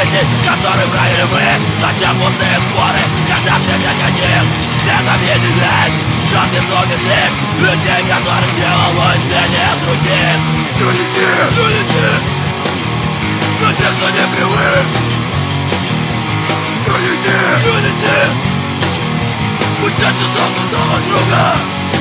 жизни, которым ранили мы. Зачем пустые споры, когда все как один? Светом единый, жадный совестных людей, которым делалось менее других. Юнити, на тех, кто не привык. Юнити, мы чаще друг от друга.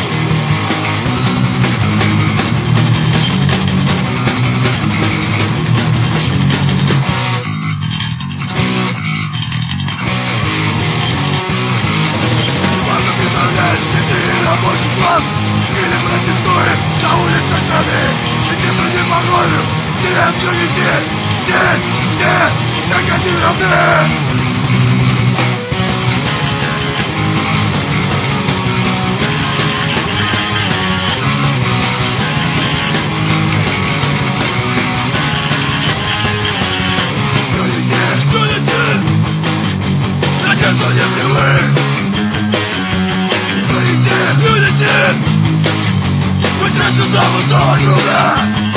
Рабочий класс, или протестуешь на улицах страны, и ты же не похожим, тебе все не те, как один равны. На тех, кто не привык. Мы чаще друг от друга.